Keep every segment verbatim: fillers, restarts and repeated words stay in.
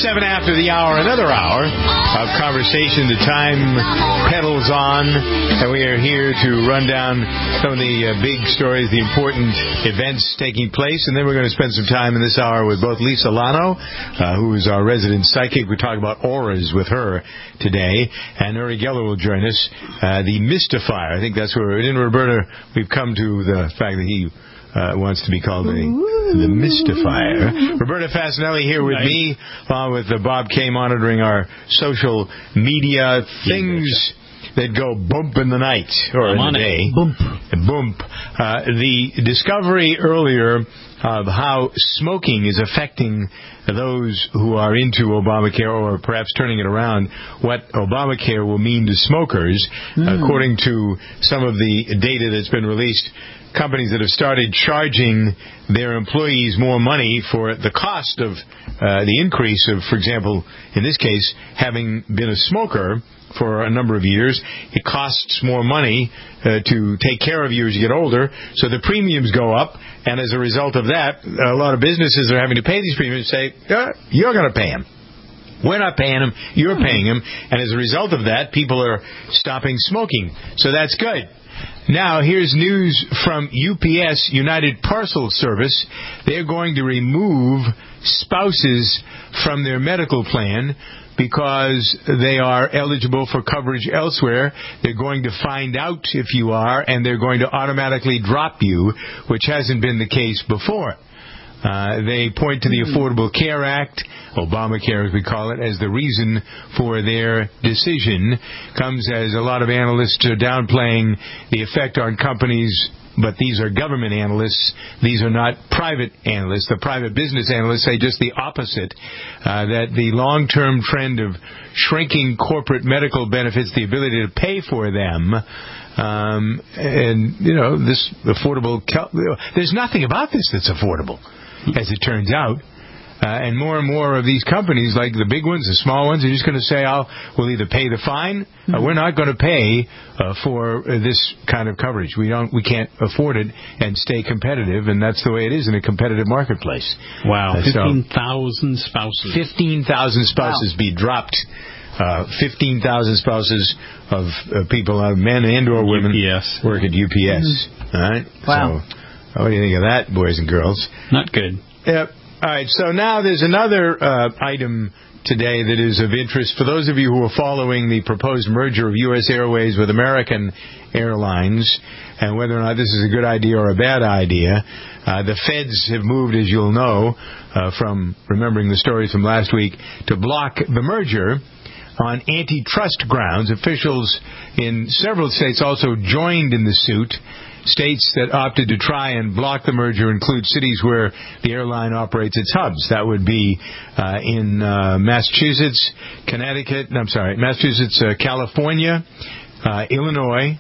seven after the hour, another hour of conversation. The time pedals on, and we are here to run down some of the uh, big stories, the important events taking place, and then we're going to spend some time in this hour with both Lisa Lano, uh, who is our resident psychic. We talk about auras with her today, and Uri Geller will join us, uh, the mystifier. I think that's where, in Roberta, we've come to the fact that he Uh, wants to be called the, the mystifier. Roberta Fasanelli here with nice. me, along with uh, Bob K. monitoring our social media things that go bump in the night or I'm in the day. It. Bump. Bump. Uh, the discovery earlier of how smoking is affecting those who are into Obamacare, or perhaps turning it around, what Obamacare will mean to smokers, mm. according to some of the data that's been released. Companies that have started charging their employees more money for the cost of uh, the increase of, for example, in this case, having been a smoker for a number of years, it costs more money uh, to take care of you as you get older, so the premiums go up, and as a result of that, a lot of businesses are having to pay these premiums and say, uh, you're going to pay them. We're not paying them, you're paying them, and as a result of that, people are stopping smoking. So that's good. Now, here's news from U P S, United Parcel Service. They're going to remove spouses from their medical plan because they are eligible for coverage elsewhere. They're going to find out if you are, and they're going to automatically drop you, which hasn't been the case before. Uh, they point to the Affordable Care Act, Obamacare as we call it, as the reason for their decision. Comes as a lot of analysts are downplaying the effect on companies, but these are government analysts. These are not private analysts. The private business analysts say just the opposite, uh, that the long-term trend of shrinking corporate medical benefits, the ability to pay for them, um, and, you know, this affordable... There's nothing about this that's affordable, as it turns out. Uh, and more and more of these companies, like the big ones, the small ones, are just going to say, "I'll we'll either pay the fine, mm-hmm. or we're not going to pay uh, for uh, this kind of coverage. We don't, we can't afford it and stay competitive." And that's the way it is in a competitive marketplace. Wow, uh, fifteen thousand so spouses. Fifteen thousand spouses wow. be dropped. Uh, fifteen thousand spouses of uh, people, uh, men and or women, U P S. work at U P S. Mm-hmm. All right. Wow. So, what do you think of that, boys and girls? Not good. Yep. All right, so now there's another uh, item today that is of interest. For those of you who are following the proposed merger of U S Airways with American Airlines, and whether or not this is a good idea or a bad idea, uh, the feds have moved, as you'll know, uh, from remembering the stories from last week, to block the merger on antitrust grounds. Officials in several states also joined in the suit. States that opted to try and block the merger include cities where the airline operates its hubs. That would be uh, in uh, Massachusetts, Connecticut, I'm sorry, Massachusetts, uh, California, uh, Illinois,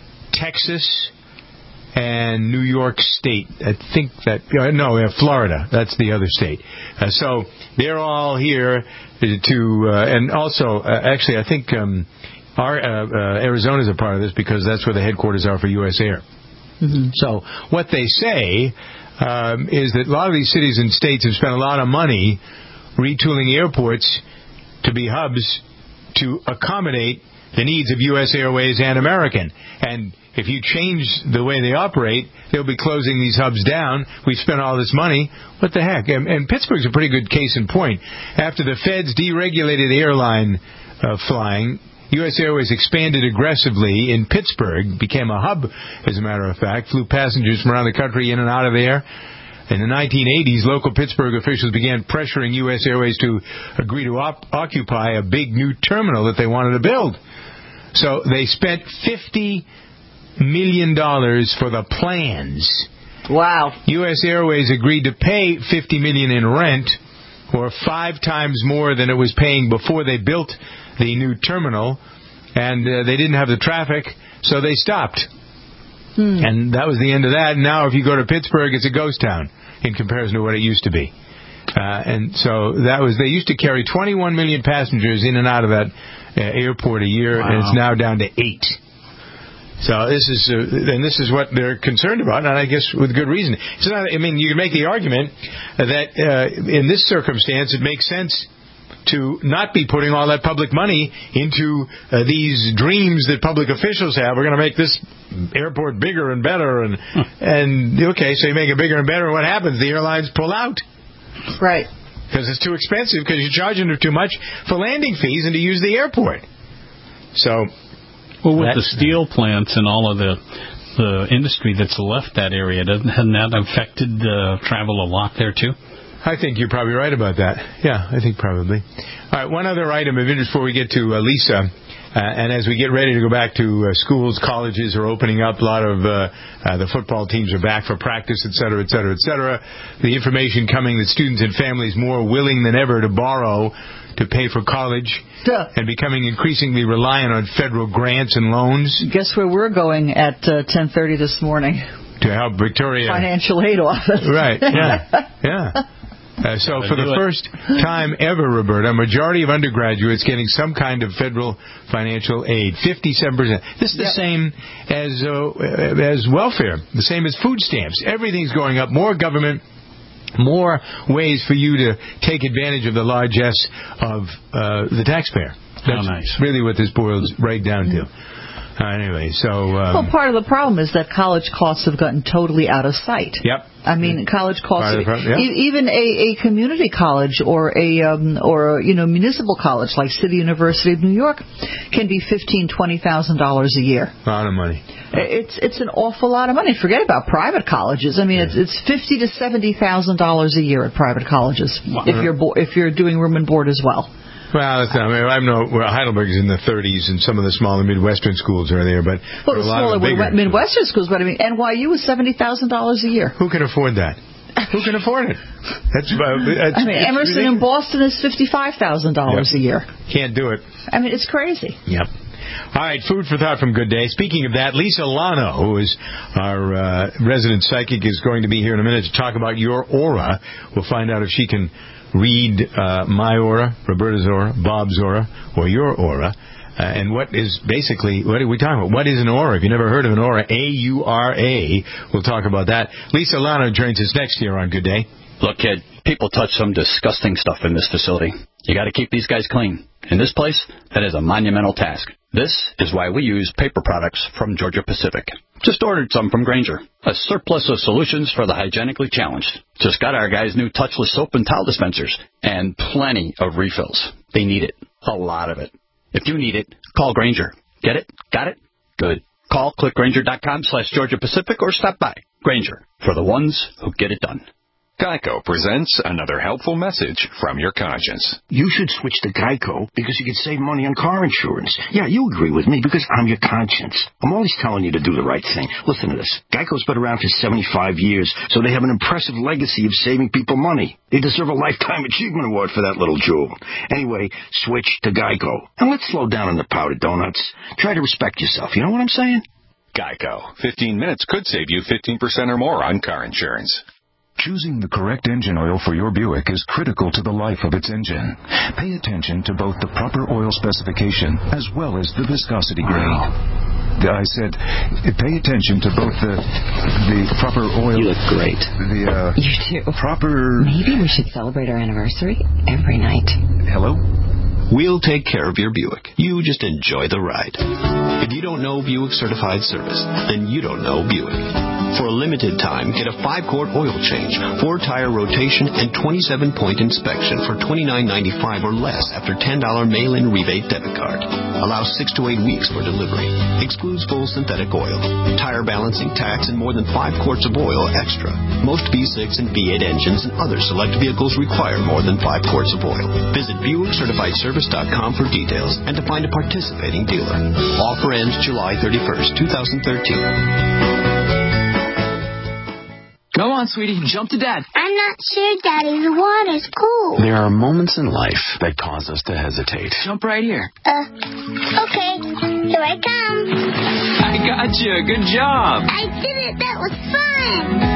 Texas, and New York State. I think that, uh, no, uh, Florida. That's the other state. Uh, so they're all here to, uh, and also, uh, actually, I think um, our uh, uh, Arizona is a part of this because that's where the headquarters are for U S Air. Mm-hmm. So what they say um, is that a lot of these cities and states have spent a lot of money retooling airports to be hubs to accommodate the needs of U S Airways and American. And if you change the way they operate, they'll be closing these hubs down. We've spent all this money. What the heck? And, and Pittsburgh's a pretty good case in point. After the feds deregulated airline uh, flying, U S Airways expanded aggressively in Pittsburgh, became a hub, as a matter of fact, flew passengers from around the country in and out of there. In the nineteen eighties, local Pittsburgh officials began pressuring U S Airways to agree to op- occupy a big new terminal that they wanted to build. So they spent fifty million dollars for the plans. Wow. U S Airways agreed to pay fifty million dollars in rent, or five times more than it was paying before they built the new terminal, and uh, they didn't have the traffic, so they stopped. Hmm. And that was the end of that. Now if you go to Pittsburgh, it's a ghost town in comparison to what it used to be. Uh, and so that was, they used to carry twenty-one million passengers in and out of that uh, airport a year, wow. and it's now down to eight. So this is, uh, and this is what they're concerned about, and I guess with good reason. It's not, I mean, you can make the argument that uh, in this circumstance, it makes sense to not be putting all that public money into uh, these dreams that public officials have. We're going to make this airport bigger and better, and huh. and okay, so you make it bigger and better, and what happens? The airlines pull out. Right. Because it's too expensive, because you're charging them too much for landing fees and to use the airport. So, well, with the steel plants and all of the the industry that's left that area, doesn't hasn't that affected uh, travel a lot there too? I think you're probably right about that. Yeah, I think probably. All right, one other item of interest before we get to uh, Lisa. Uh, and as we get ready to go back to uh, schools, colleges are opening up. A lot of uh, uh, the football teams are back for practice, et cetera, et cetera, et cetera. The information coming that students and families more willing than ever to borrow to pay for college Duh. and becoming increasingly reliant on federal grants and loans. Guess where we're going at uh, ten thirty this morning? To help Victoria. Financial aid office. Right, yeah, yeah. Uh, so for the first time ever, Roberta, a majority of undergraduates getting some kind of federal financial aid, fifty-seven percent. This is the yep. same as uh, as welfare, the same as food stamps. Everything's going up. More government, more ways for you to take advantage of the largesse of uh, the taxpayer. That's oh, nice. really what this boils right down to. Uh, anyway, so... Um, well, part of the problem is that college costs have gotten totally out of sight. Yep. I mean, college costs, problem, yeah. e- even a, a community college or a um, or a, you know municipal college like City University of New York can be fifteen, twenty thousand dollars a year. A lot of money. It's it's an awful lot of money. Forget about private colleges. I mean, yeah. it's it's fifty to seventy thousand dollars a year at private colleges wow. if you're bo- if you're doing room and board as well. Well, that's not, I mean, I know well, Heidelberg's in the thirties, and some of the smaller Midwestern schools are there, but well, the a lot smaller of bigger Midwestern schools. But I mean, N Y U is seventy thousand dollars a year. Who can afford that? Who can afford it? That's, uh, that's I mean, Emerson in Boston is fifty-five thousand dollars yep. a year. Can't do it. I mean, it's crazy. Yep. All right, food for thought from Good Day. Speaking of that, Lisa Lano, who is our uh, resident psychic, is going to be here in a minute to talk about your aura. We'll find out if she can read uh, my aura, Roberta's aura, Bob's aura, or your aura. Uh, and what is basically, what are we talking about? What is an aura? If you've never heard of an aura, A U R A. We'll talk about that. Lisa Lano joins us next year on Good Day. Look, kid, people touch some disgusting stuff in this facility. You got to keep these guys clean. In this place, that is a monumental task. This is why we use paper products from Georgia Pacific. Just ordered some from Grainger. A surplus of solutions for the hygienically challenged. Just got our guys new touchless soap and towel dispensers. And plenty of refills. They need it. A lot of it. If you need it, call Grainger. Get it? Got it? Good. Call clickgrainger.com slash Georgia Pacific or stop by. Grainger, for the ones who get it done. Geico presents another helpful message from your conscience. You should switch to Geico because you can save money on car insurance. Yeah, you agree with me because I'm your conscience. I'm always telling you to do the right thing. Listen to this. Geico's been around for seventy-five years, so they have an impressive legacy of saving people money. They deserve a Lifetime Achievement Award for that little jewel. Anyway, switch to Geico. And let's slow down on the powdered donuts. Try to respect yourself. You know what I'm saying? Geico. fifteen minutes could save you fifteen percent or more on car insurance. Choosing the correct engine oil for your Buick is critical to the life of its engine. Pay attention to both the proper oil specification as well as the viscosity grade. I said, pay attention to both the the proper oil. You look great. The uh, you do. Proper. Maybe we should celebrate our anniversary every night. Hello? We'll take care of your Buick. You just enjoy the ride. If you don't know Buick Certified Service, then you don't know Buick. For a limited time, get a five-quart oil change, four-tire rotation, and twenty-seven point inspection for twenty-nine ninety-five or less after ten dollars mail-in rebate debit card. Allows six to eight weeks for delivery. Excludes full synthetic oil. Tire balancing, tax, and more than five quarts of oil extra. Most V six and V eight engines and other select vehicles require more than five quarts of oil. Visit Buick Certified Service dot com for details and to find a participating dealer. Offer ends July thirty-first, twenty thirteen. Go on, sweetie. Jump to Dad. I'm not sure, Daddy. The water's cool. There are moments in life that cause us to hesitate. Jump right here. Uh, okay. Here I come. I got you. Good job. I did it. That was fun. But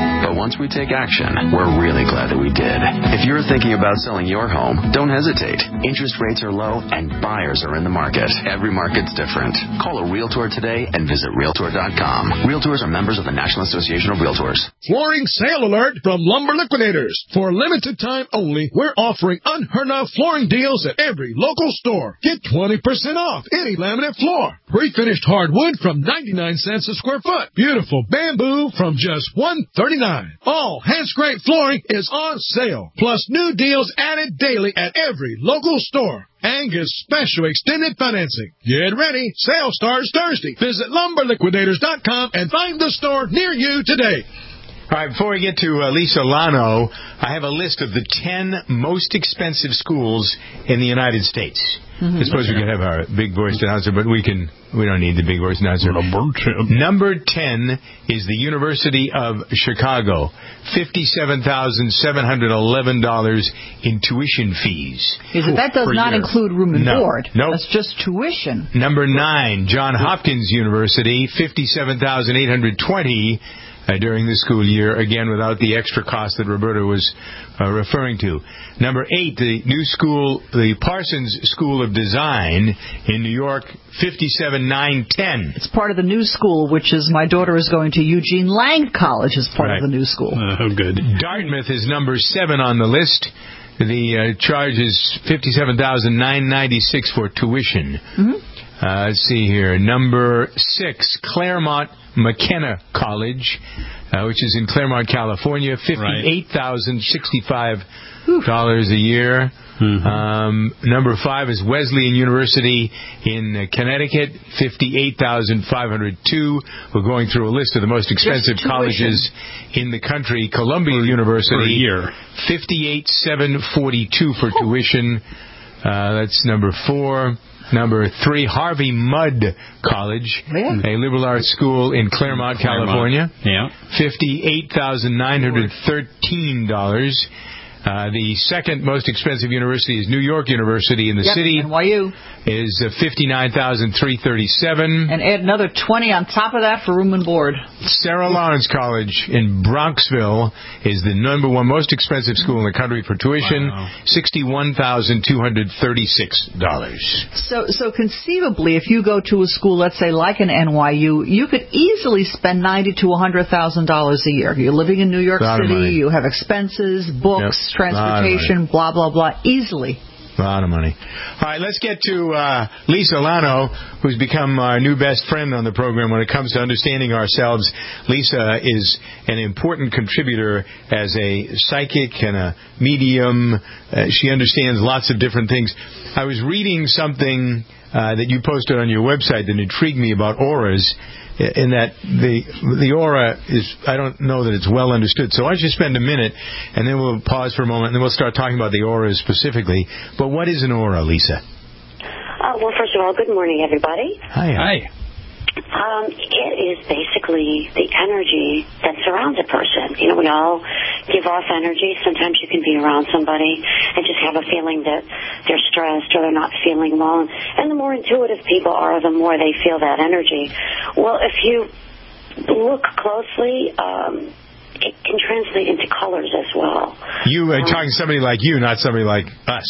once we take action, we're really glad that we did. If you're thinking about selling your home, don't hesitate. Interest rates are low and buyers are in the market. Every market's different. Call a Realtor today and visit Realtor dot com. Realtors are members of the National Association of Realtors. Flooring sale alert from Lumber Liquidators. For a limited time only, we're offering unheard-of flooring deals at every local store. Get twenty percent off any laminate floor. Pre-finished hardwood from ninety-nine cents a square foot. Beautiful bamboo from just one thirty-nine. All hand-scraped flooring is on sale. Plus new deals added daily at every local store. Angus Special Extended Financing. Get ready. Sale starts Thursday. Visit lumber liquidators dot com and find the store near you today. All right, before we get to uh, Lisa Lano, I have a list of the ten most expensive schools in the United States. Mm-hmm. I suppose we could have our big voiced announcer, but we can. We don't need the big voiced announcer. Number ten. Number ten is the University of Chicago, fifty-seven thousand seven hundred eleven dollars in tuition fees. Is it, that does not year. include room and no. board. Nope. That's just tuition. Number nine, Johns Hopkins University, fifty-seven thousand eight hundred twenty dollars. Uh, during the school year, again, without the extra cost that Roberta was uh, referring to. Number eight, the new school, the Parsons School of Design in New York, fifty-seven thousand nine hundred ten dollars. It's part of the new school, which is my daughter is going to Eugene Lang College as part right. of the new school. Oh, good. Dartmouth is number seven on the list. The uh, charge is fifty-seven thousand nine hundred ninety-six dollars for tuition. Mm-hmm. Uh, let's see here. Number six, Claremont McKenna College, uh, which is in Claremont, California, fifty-eight thousand sixty-five dollars a year. Mm-hmm. Um, number five is Wesleyan University in uh, Connecticut, fifty-eight thousand five hundred two dollars. We're going through a list of the most expensive colleges in the country. Columbia for, University, for a year. fifty-eight thousand seven hundred forty-two dollars for tuition. Uh, that's number four. Number three, Harvey Mudd College, yeah. a liberal arts school in Claremont, Claremont. California. Yeah. fifty-eight thousand nine hundred thirteen dollars. Uh, the second most expensive university is New York University in the yep, city. N Y U. Is uh, fifty-nine thousand three hundred thirty-seven dollars. And add another twenty on top of that for room and board. Sarah Lawrence College in Bronxville is the number one most expensive school in the country for tuition, wow. sixty-one thousand two hundred thirty-six dollars. So, so conceivably, if you go to a school, let's say like an N Y U, you could easily spend ninety to one hundred thousand dollars a year. You're living in New York City, you have expenses, books, yep. transportation, blah, blah, blah, easily. A lot of money. All right, let's get to uh, Lisa Lano, who's become our new best friend on the program when it comes to understanding ourselves. Lisa is an important contributor as a psychic and a medium. Uh, she understands lots of different things. I was reading something uh, that you posted on your website that intrigued me about auras, in that the the aura is, I don't know that it's well understood. So why don't you spend a minute, and then we'll pause for a moment, and then we'll start talking about the auras specifically. But what is an aura, Lisa? Uh, well, first of all, good morning, everybody. Hi. Hi. Um, it is basically the energy that surrounds a person. You know, we all give off energy. Sometimes you can be around somebody and just have a feeling that they're stressed or they're not feeling well. And the more intuitive people are, the more they feel that energy. Well, if you look closely, um, it can translate into colors as well. You are um, talking somebody like you, not somebody like us.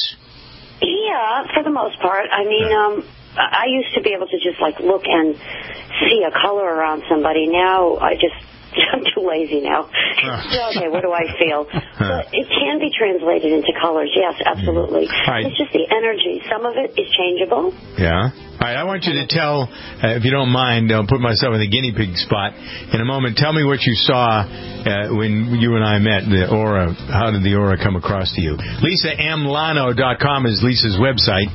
Yeah, for the most part. I mean, um, I used to be able to just, like, look and see a color around somebody. Now I just, I'm too lazy now. Okay, what do I feel? But it can be translated into colors, yes, absolutely. Right. It's just the energy. Some of it is changeable. Yeah. All right, I want you to tell, uh, if you don't mind, I'll put myself in the guinea pig spot in a moment. Tell me what you saw uh, when you and I met, the aura. How did the aura come across to you? Lisa M Lano dot com is Lisa's website.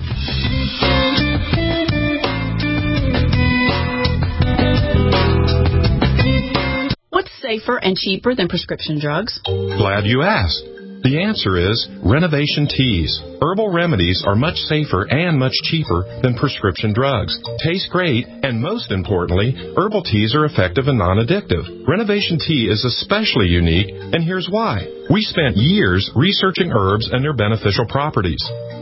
What's safer and cheaper than prescription drugs? Glad you asked. The answer is Renovation Teas. Herbal remedies are much safer and much cheaper than prescription drugs. Taste great, and most importantly, herbal teas are effective and non-addictive. Renovation Tea is especially unique, and here's why. We spent years researching herbs and their beneficial properties.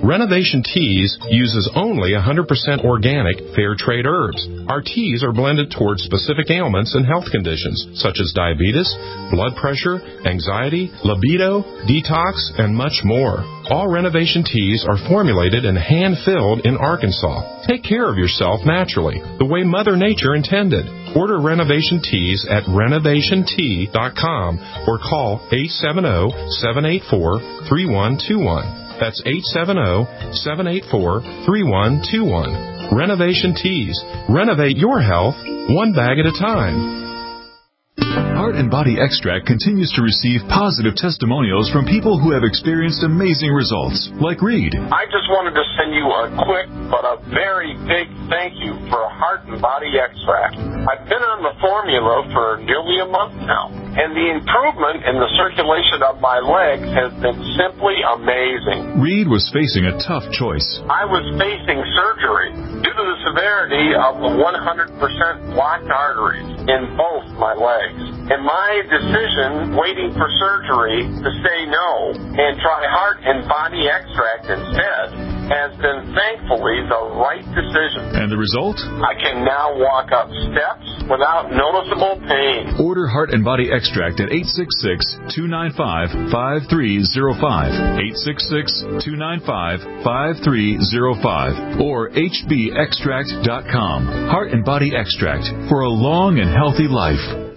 Renovation Teas uses only one hundred percent organic, fair trade herbs. Our teas are blended towards specific ailments and health conditions, such as diabetes, blood pressure, anxiety, libido, detox, and much more. All Renovation Teas are formulated and hand-filled in Arkansas. Take care of yourself naturally, the way Mother Nature intended. Order Renovation Teas at renovation tea dot com or call eight seven zero, seven eight four, three one two one. That's eight seven zero, seven eight four, three one two one. Renovation Teas. Renovate your health one bag at a time. Heart and Body Extract continues to receive positive testimonials from people who have experienced amazing results, like Reed. I just wanted to send you a quick but a very big thank you for Heart and Body Extract. I've been on the formula for nearly a month now, and the improvement in the circulation of my legs has been simply amazing. Reed was facing a tough choice. I was facing surgery due to the severity of the one hundred percent blocked arteries in both my legs. And my decision, waiting for surgery, to say no and try Heart and Body Extract instead, has been thankfully the right decision. And the result? I can now walk up steps without noticeable pain. Order Heart and Body Extract at eight six six, two nine five, five three zero five, eight six six, two nine five, five three zero five, or h b extract dot com. Heart and Body Extract for a long and healthy life.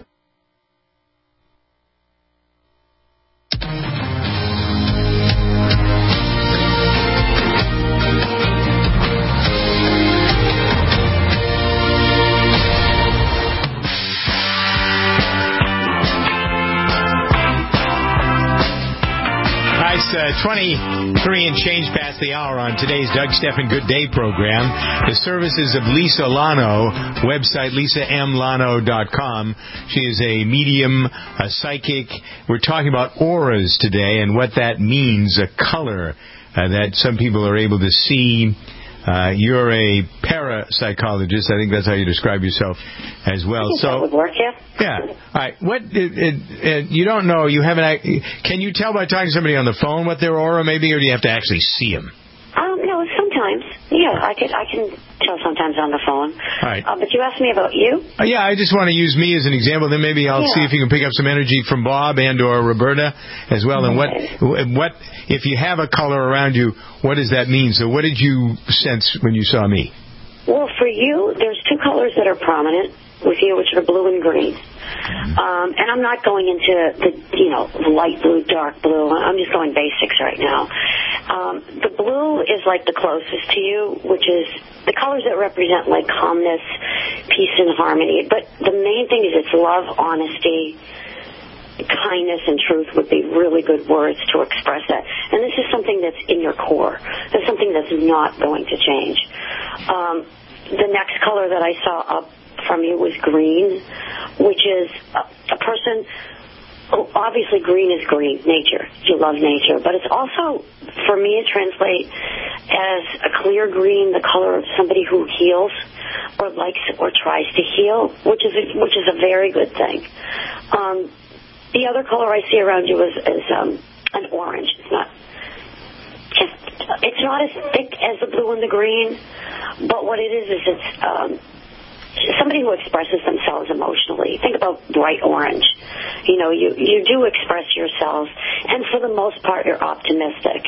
Uh, twenty-three and change past the hour on today's Doug Stephan Good Day program. The services of Lisa Lano, website lisa m lano dot com. She is a medium, a psychic. We're talking about auras today and what that means, a color uh, that some people are able to see. Uh, you're a parapsychologist. I think that's how you describe yourself as well. I think so that would work, yeah. Yeah. All right. What? It, it, it, you don't know. You haven't. Can you tell by talking to somebody on the phone what their aura may be, or do you have to actually see them? Um, no, sometimes. Yeah, I could. I can tell sometimes on the phone. All right. Uh, but you asked me about you. Uh, yeah, I just want to use me as an example. Then maybe I'll yeah. see if you can pick up some energy from Bob and or Roberta as well. And what? What? If you have a color around you, what does that mean? So, what did you sense when you saw me? Well, for you, there's two colors that are prominent with you, which are blue and green. Um, and I'm not going into the, you know, light blue, dark blue. I'm just going basics right now. Um, the blue is like the closest to you, which is the colors that represent like calmness, peace, and harmony. But the main thing is it's love, honesty, kindness, and truth would be really good words to express that. And this is something that's in your core. That's something that's not going to change. Um, the next color that I saw up from you was green, which is a, a person, obviously green is green, nature. You love nature. But it's also, for me, it translates as a clear green, the color of somebody who heals or likes or tries to heal, which is a, which is a very good thing. Um, the other color I see around you is, is um, an orange. It's not just, it's not as thick as the blue and the green, but what it is is it's um, somebody who expresses themselves emotionally. Think about bright orange. You know, you, you do express yourself, and for the most part, you're optimistic.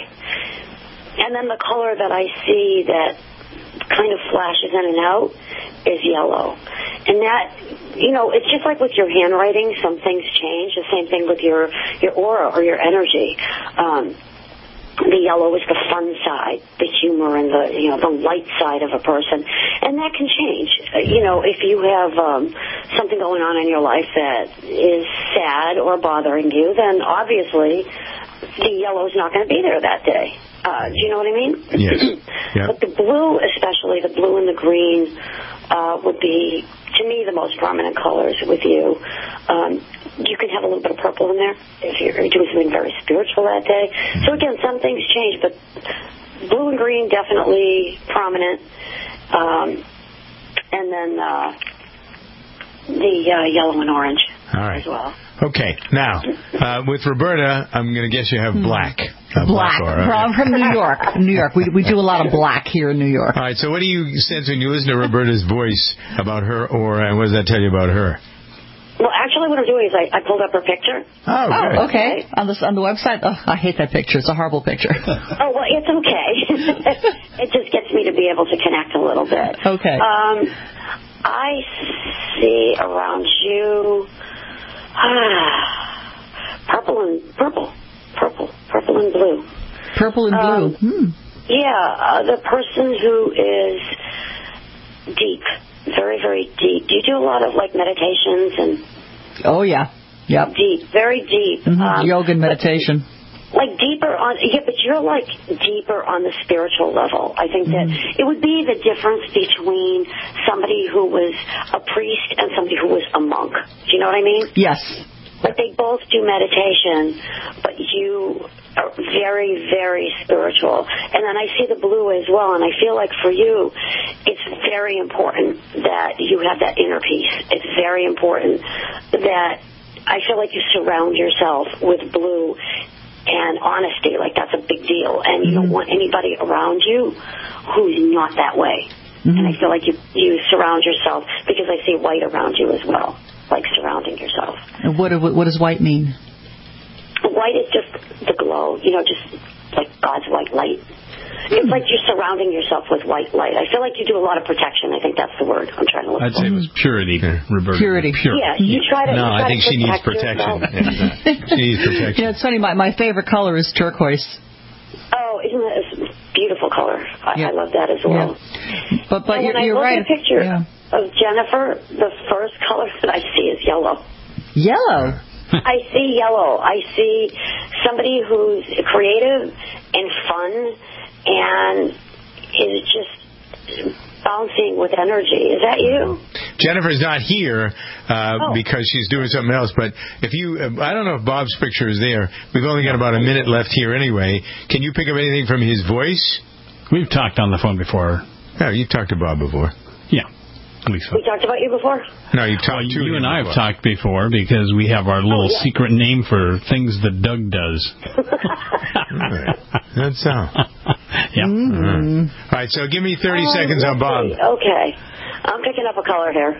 And then the color that I see that kind of flashes in and out is yellow. And that, you know, it's just like with your handwriting, some things change. The same thing with your, your aura or your energy. Um, The yellow is the fun side, the humor and the, you know, the light side of a person. And that can change. You know, if you have um, something going on in your life that is sad or bothering you, then obviously the yellow is not going to be there that day. Uh, do you know what I mean? Yes. Yeah. But the blue, especially the blue and the green, uh, would be, to me, the most prominent colors with you. Um, you can have a little bit of purple in there if you're doing something very spiritual that day. So again, some things change, but blue and green definitely prominent. Um, and then uh, the uh, yellow and orange All right. as well. Okay. Now, uh, with Roberta, I'm going to guess you have black. Uh, black. black bar, From, from New York. New York. We we do a lot of black here in New York. All right. So what do you sense when you listen to Roberta's voice about her aura, and what does that tell you about her? Well, actually, what I'm doing is I, I pulled up her picture. Oh, good. Oh, okay. On the on the website. Oh, I hate that picture. It's a horrible picture. Oh well, it's okay. It just gets me to be able to connect a little bit. Okay. Um, I see around you ah, purple and purple, purple, purple and blue. Purple and blue. Um, hmm. Yeah, uh, the person who is deep. Very, very deep. Do you do a lot of, like, meditations and... Oh, yeah. Yep. Deep. Very deep. Mm-hmm. Um, Yoga and meditation. Like, deeper on... Yeah, but you're, like, deeper on the spiritual level. I think that Mm-hmm. it would be the difference between somebody who was a priest and somebody who was a monk. Do you know what I mean? Yes. Like, they both do meditation, but you are very, very spiritual. And then I see the blue as well, and I feel like for you, it's very important that you have that inner peace. It's very important that I feel like you surround yourself with blue and honesty. Like, that's a big deal. And you don't want anybody around you who's not that way. Mm-hmm. And I feel like you, you surround yourself, because I see white around you as well. Like surrounding yourself. And what what does white mean? White is just the glow, you know, just like God's white light. It's like you're surrounding yourself with white light. I feel like you do a lot of protection. I think that's the word I'm trying to look I'd for. say it was purity, Roberta. Purity. Pure. Yeah, you try to. No, you try I think to she needs protect protection. yourself. She needs protection. You know, it's funny. My my favorite color is turquoise. Oh, isn't that a beautiful color? I, Yeah. I love that as well. Yeah. But but and you're, when you're I look right. at a picture Yeah. of Jennifer, the first color that I see is yellow. Yellow. I see yellow. I see somebody who's creative and fun and is just bouncing with energy. Is that you? Jennifer's not here uh, Oh. because she's doing something else. But if you, uh, I don't know if Bob's picture is there. We've only got about a minute left here anyway. Can you pick up anything from his voice? We've talked on the phone before. No, you've talked to Bob before. Yeah. At least We talked about you before? No, you've talked well, to you him and I have before. talked before because we have our little Oh, yeah. secret name for things that Doug does. Right. That's how. Yeah. Mm-hmm. All right, so give me thirty Um, seconds on let's Bob. see. Okay. I'm picking up a color here.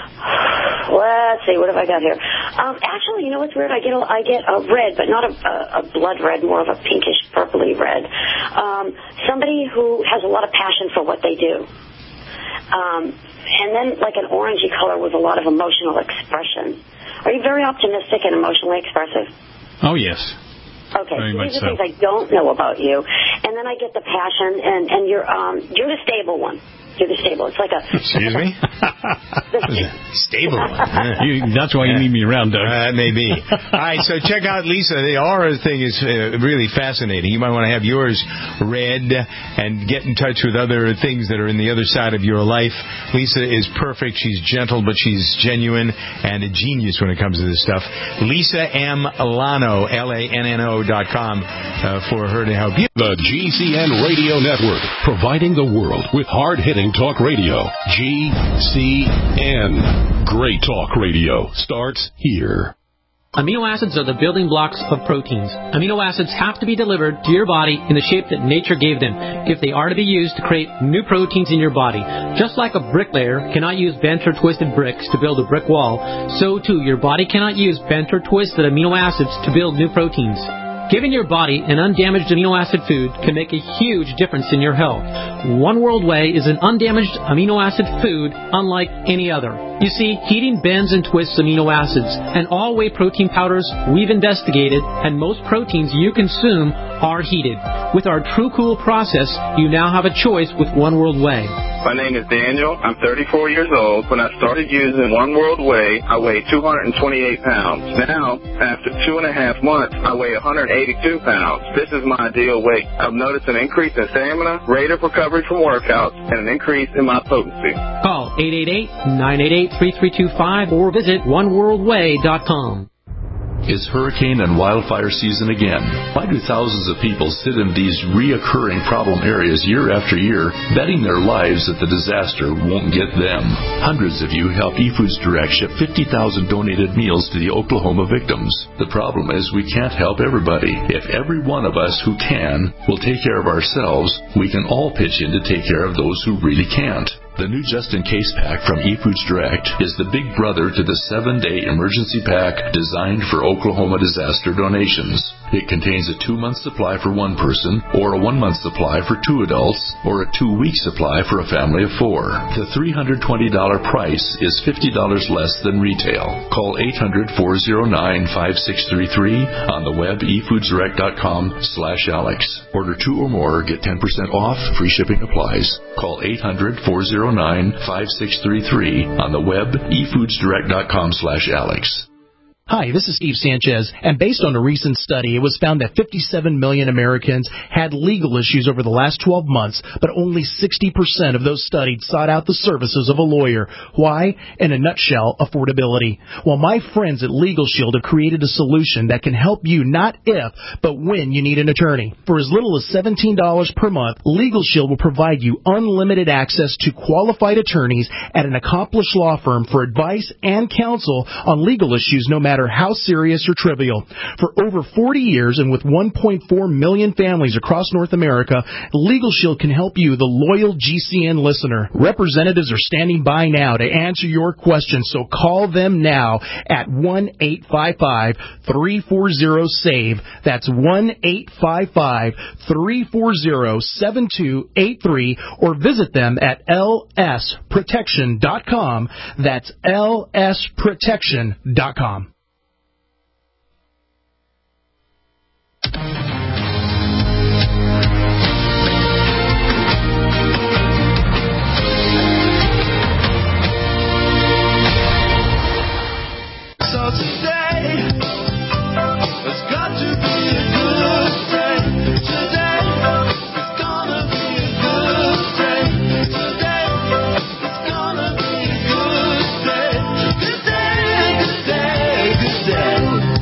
Let's see, what have I got here? Um, actually, you know what's weird? I get a, I get a red, but not a, a, a blood red, more of a pinkish, purpley red. Um, somebody who has a lot of passion for what they do. Um, and then like an orangey color with a lot of emotional expression. Are you very optimistic and emotionally expressive? Oh, yes. Okay, Very so much these are so. things I don't know about you. And then I get the passion, and, and you're um you're the stable one. You're the stable. It's like a... Excuse me? Stable one. Yeah. You, that's why you need me around, Doug. Uh, maybe. All right, so check out Lisa. The aura thing is uh, really fascinating. You might want to have yours read and get in touch with other things that are in the other side of your life. Lisa is perfect. She's gentle, but she's genuine and a genius when it comes to this stuff. Lisa M. Lano, L A N N O dot com, uh, for her to help you. The G C N Radio Network, providing the world with hard-hitting talk radio. G C N. Great talk radio starts here. Amino acids are the building blocks of proteins. Amino acids have to be delivered to your body in the shape that nature gave them if they are to be used to create new proteins in your body. Just like a bricklayer cannot use bent or twisted bricks to build a brick wall, so too your body cannot use bent or twisted amino acids to build new proteins. Giving your body an undamaged amino acid food can make a huge difference in your health. One World Whey is an undamaged amino acid food unlike any other. You see, heating bends and twists amino acids, and all whey protein powders we've investigated, and most proteins you consume are heated. With our True Cool process, you now have a choice with One World Whey. My name is Daniel. I'm thirty-four years old. When I started using One World Whey, I weighed two hundred twenty-eight pounds. Now, after two and a half months, I weigh one hundred eighty-two pounds. This is my ideal weight. I've noticed an increase in stamina, rate of recovery from workouts, and an increase in my potency. Call eight eight eight, nine eight eight, three three two five or visit one world whey dot com. It's hurricane and wildfire season again. Why do thousands of people sit in these reoccurring problem areas year after year, betting their lives that the disaster won't get them? Hundreds of you help eFoods Direct ship fifty thousand donated meals to the Oklahoma victims. The problem is we can't help everybody. If every one of us who can will take care of ourselves, we can all pitch in to take care of those who really can't. The new just-in-case pack from eFoods Direct is the big brother to the seven-day emergency pack designed for Oklahoma disaster donations. It contains a two-month supply for one person, or a one-month supply for two adults, or a two-week supply for a family of four. The three hundred twenty dollars price is fifty dollars less than retail. Call eight hundred, four oh nine, five six three three on the web efoodsdirect.com slash Alex. Order two or more, get ten percent off, free shipping applies. Call eight hundred, four oh nine, five six three three on the web efoodsdirect.com slash Alex. Hi, this is Steve Sanchez, and based on a recent study, it was found that fifty-seven million Americans had legal issues over the last twelve months, but only sixty percent of those studied sought out the services of a lawyer. Why? In a nutshell, affordability. Well, my friends at Legal Shield have created a solution that can help you not if, but when you need an attorney. For as little as seventeen dollars per month, Legal Shield will provide you unlimited access to qualified attorneys at an accomplished law firm for advice and counsel on legal issues no matter how serious or trivial. For over forty years and with one point four million families across North America, Legal Shield can help you, the loyal G C N listener. Representatives are standing by now to answer your questions, so call them now at one eight five five, three four zero, S A V E. That's one eight five five, three four zero, seven two eight three, or visit them at L S protection dot com. That's L S protection dot com. So today, it's got to be a good day. Today, it's gonna be a good day. Today, it's gonna be a good day. Good day, good day, good day.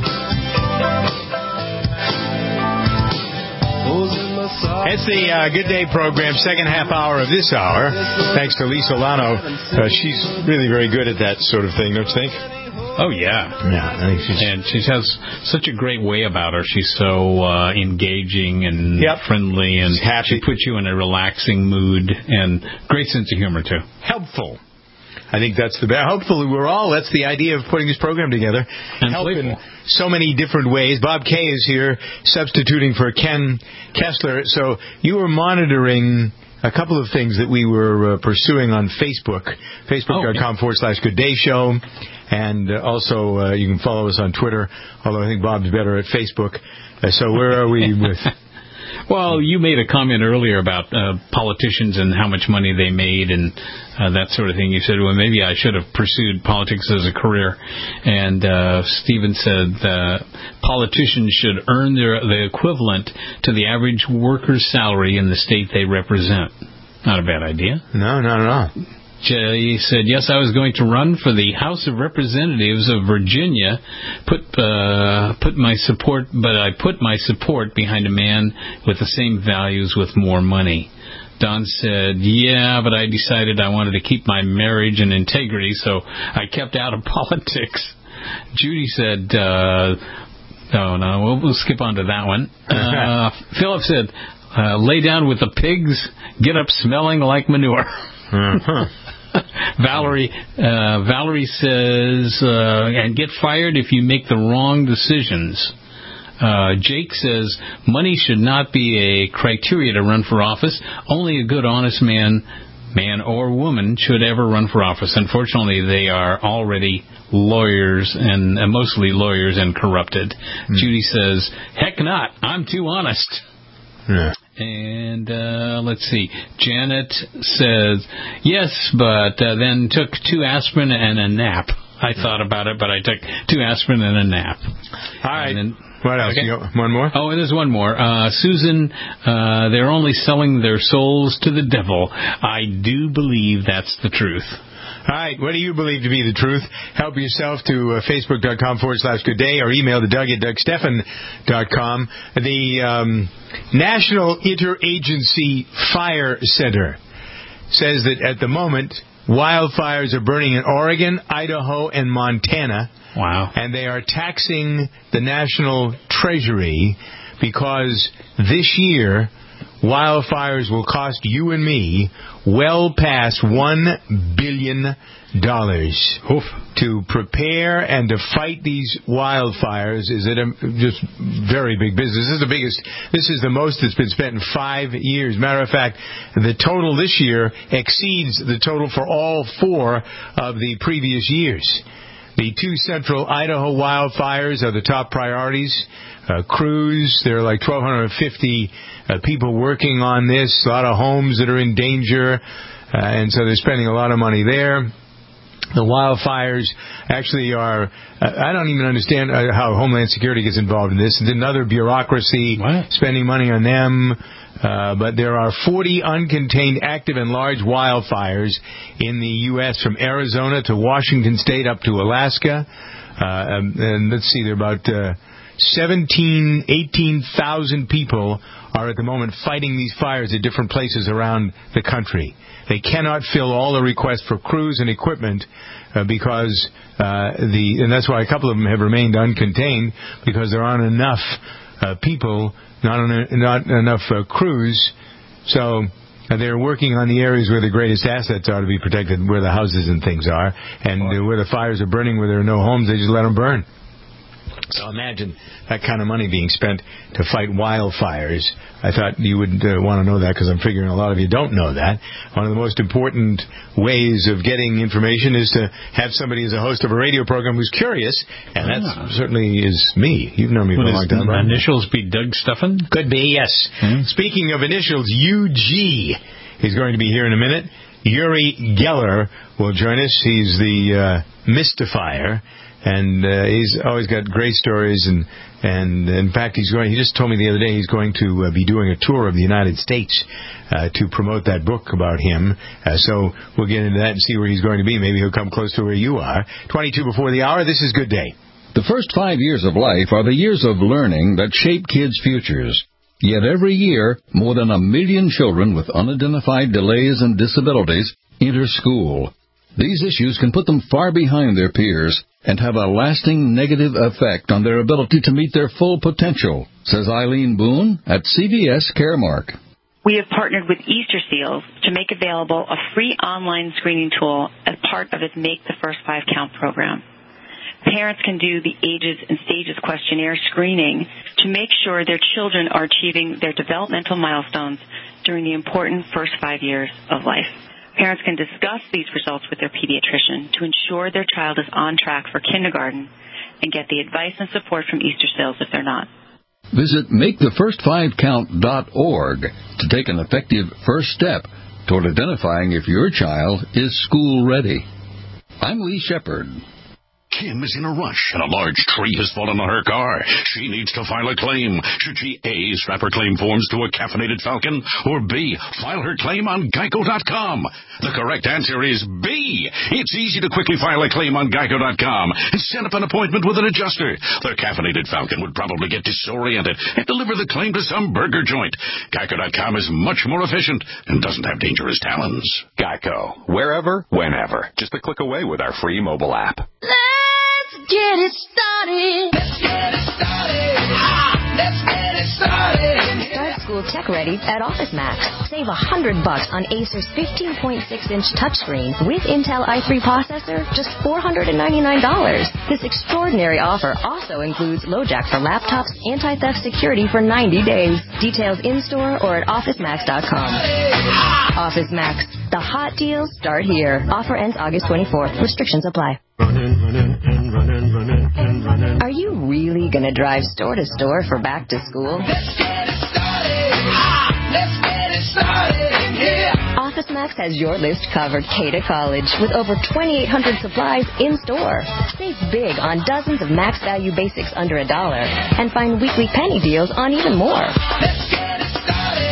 It's the uh, Good Day program, second half hour of this hour. Thanks to Lisa Lano. Uh, she's really very good at that sort of thing, don't you think? Oh, yeah. Yeah, I think she's... And she has such a great way about her. She's so uh, engaging and yep. friendly, and she's happy. She puts you in a relaxing mood, and great sense of humor, too. Helpful. I think that's the best. Hopefully we're all, that's the idea of putting this program together. And help playful. in so many different ways. Bob Kay is here substituting for Ken Kessler. So you were monitoring a couple of things that we were uh, pursuing on Facebook, facebook.com forward slash Good Day Show. And uh, also uh, you can follow us on Twitter, although I think Bob's better at Facebook. Uh, so where are we with... Well, you made a comment earlier about uh, politicians and how much money they made and uh, that sort of thing. You said, well, maybe I should have pursued politics as a career. And uh, Stephen said uh, politicians should earn their, the equivalent to the average worker's salary in the state they represent. Not a bad idea. No, not at all. He said, yes, I was going to run for the House of Representatives of Virginia, put uh, put my support, but I put my support behind a man with the same values with more money. Don said, yeah, but I decided I wanted to keep my marriage and integrity, so I kept out of politics. Judy said, uh, oh, no, we'll, we'll skip on to that one. Uh, Philip said, uh, lay down with the pigs, get up smelling like manure. Uh-huh. Valerie uh, Valerie says, uh, and get fired if you make the wrong decisions. Uh, Jake says, money should not be a criteria to run for office. Only a good, honest man, man or woman should ever run for office. Unfortunately, they are already lawyers, and uh, mostly lawyers and corrupted. Mm. Judy says, heck not. I'm too honest. Yeah. And uh, let's see. Janet says, yes, but uh, then took two aspirin and a nap. I thought about it, but I took two aspirin and a nap. All right. Then, what else? Okay. You got one more? Oh, there's one more. Uh, Susan, uh, they're only selling their souls to the devil. I do believe that's the truth. All right, what do you believe to be the truth? Help yourself to uh, facebook.com forward slash good day or email to Doug at doug stephan dot com. The um, National Interagency Fire Center says that at the moment, wildfires are burning in Oregon, Idaho, and Montana. Wow. And they are taxing the National Treasury because this year, wildfires will cost you and me well past one billion dollars. Oof. To prepare and to fight these wildfires is it a just very big business. This is the biggest, this is the most that's been spent in five years. Matter of fact, the total this year exceeds the total for all four of the previous years. The two central Idaho wildfires are the top priorities. Uh, crews, there are like twelve fifty uh, people working on this, a lot of homes that are in danger, uh, and so they're spending a lot of money there. The wildfires actually are, uh, I don't even understand uh, how Homeland Security gets involved in this. It's another bureaucracy what? spending money on them. Uh, but there are forty uncontained active and large wildfires in the U S from Arizona to Washington State up to Alaska. Uh, and, and let's see, there are about uh, seventeen, eighteen thousand people are at the moment fighting these fires at different places around the country. They cannot fill all the requests for crews and equipment uh, because uh, the, and that's why a couple of them have remained uncontained because there aren't enough uh, people, not, en- not enough uh, crews. So uh, they're working on the areas where the greatest assets are to be protected, where the houses and things are, and uh, where the fires are burning, where there are no homes, they just let them burn. So imagine that kind of money being spent to fight wildfires. I thought you would uh, want to know that because I'm figuring a lot of you don't know that. One of the most important ways of getting information is to have somebody as a host of a radio program who's curious, and that ah. certainly is me. You've known me Would for a long time. Right? Initials be Doug Stephan? Could be, yes. Hmm? Speaking of initials, U G is going to be here in a minute. Uri Geller will join us. He's the uh, mystifier. And uh, he's always got great stories, and and in fact, he's going. He just told me the other day he's going to uh, be doing a tour of the United States uh, to promote that book about him. Uh, so we'll get into that and see where he's going to be. Maybe he'll come close to where you are. Twenty-two before the hour. This is Good Day. The first five years of life are the years of learning that shape kids' futures. Yet every year, more than a million children with unidentified delays and disabilities enter school. These issues can put them far behind their peers and have a lasting negative effect on their ability to meet their full potential, says Eileen Boone at C V S Caremark. We have partnered with Easter Seals to make available a free online screening tool as part of its Make the First Five Count program. Parents can do the Ages and Stages questionnaire screening to make sure their children are achieving their developmental milestones during the important first five years of life. Parents can discuss these results with their pediatrician to ensure their child is on track for kindergarten and get the advice and support from Easter Seals if they're not. Visit make the first five count dot org to take an effective first step toward identifying if your child is school ready. I'm Lee Shepard. Kim is in a rush, and a large tree has fallen on her car. She needs to file a claim. Should she A, strap her claim forms to a caffeinated falcon, or B, file her claim on geico dot com? The correct answer is B. It's easy to quickly file a claim on geico dot com and set up an appointment with an adjuster. The caffeinated falcon would probably get disoriented and deliver the claim to some burger joint. geico dot com is much more efficient and doesn't have dangerous talons. Geico. Wherever, whenever. Just a click away with our free mobile app. Let's get it started. Let's get it started. Ah, let's get it started. Start school tech ready at OfficeMax. Save a hundred bucks on Acer's fifteen point six inch touchscreen with Intel i three processor, just four hundred ninety-nine dollars. This extraordinary offer also includes LoJack for laptops, anti-theft security for ninety days. Details in-store or at office max dot com. OfficeMax. The hot deals start here. Offer ends August twenty-fourth. Restrictions apply. Running, running, and running, running, and running. Are you really going to drive store to store for back to school? Let's get it started. Ah, let's get it started in here. OfficeMax has your list covered K to college with over twenty-eight hundred supplies in store. Save big on dozens of Max Value Basics under a dollar and find weekly penny deals on even more. Let's get it started.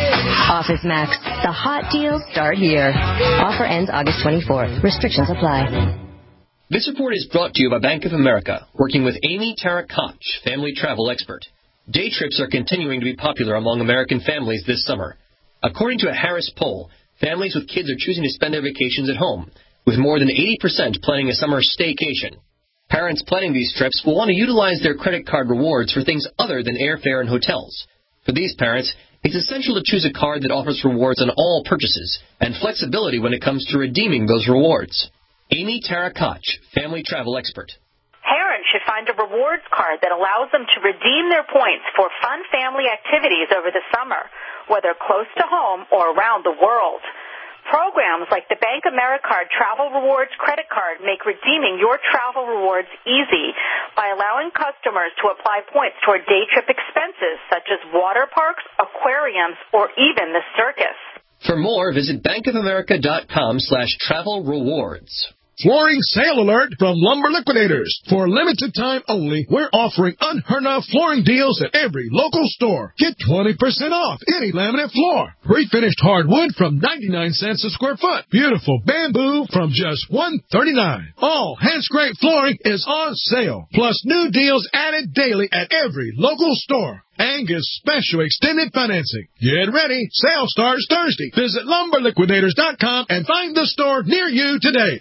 Office Max. The hot deals start here. Offer ends August twenty-fourth. Restrictions apply. This report is brought to you by Bank of America, working with Amy Tara Koch, family travel expert. Day trips are continuing to be popular among American families this summer. According to a Harris poll, families with kids are choosing to spend their vacations at home, with more than eighty percent planning a summer staycation. Parents planning these trips will want to utilize their credit card rewards for things other than airfare and hotels. For these parents, it's essential to choose a card that offers rewards on all purchases and flexibility when it comes to redeeming those rewards. Amy Tara Koch, family travel expert. Parents should find a rewards card that allows them to redeem their points for fun family activities over the summer, whether close to home or around the world. Programs like the Bank AmeriCard Travel Rewards credit card make redeeming your travel rewards easy by allowing customers to apply points toward day trip expenses such as water parks, aquariums, or even the circus. For more, visit bankofamerica.com slash travel rewards. Flooring sale alert from Lumber Liquidators. For limited time only, we're offering unheard-of flooring deals at every local store. Get twenty percent off any laminate floor. Pre-finished hardwood from ninety-nine cents a square foot. Beautiful bamboo from just one thirty-nine. All hand-scraped flooring is on sale. Plus new deals added daily at every local store. Angus Special Extended Financing. Get ready. Sale starts Thursday. Visit lumber liquidators dot com and find the store near you today.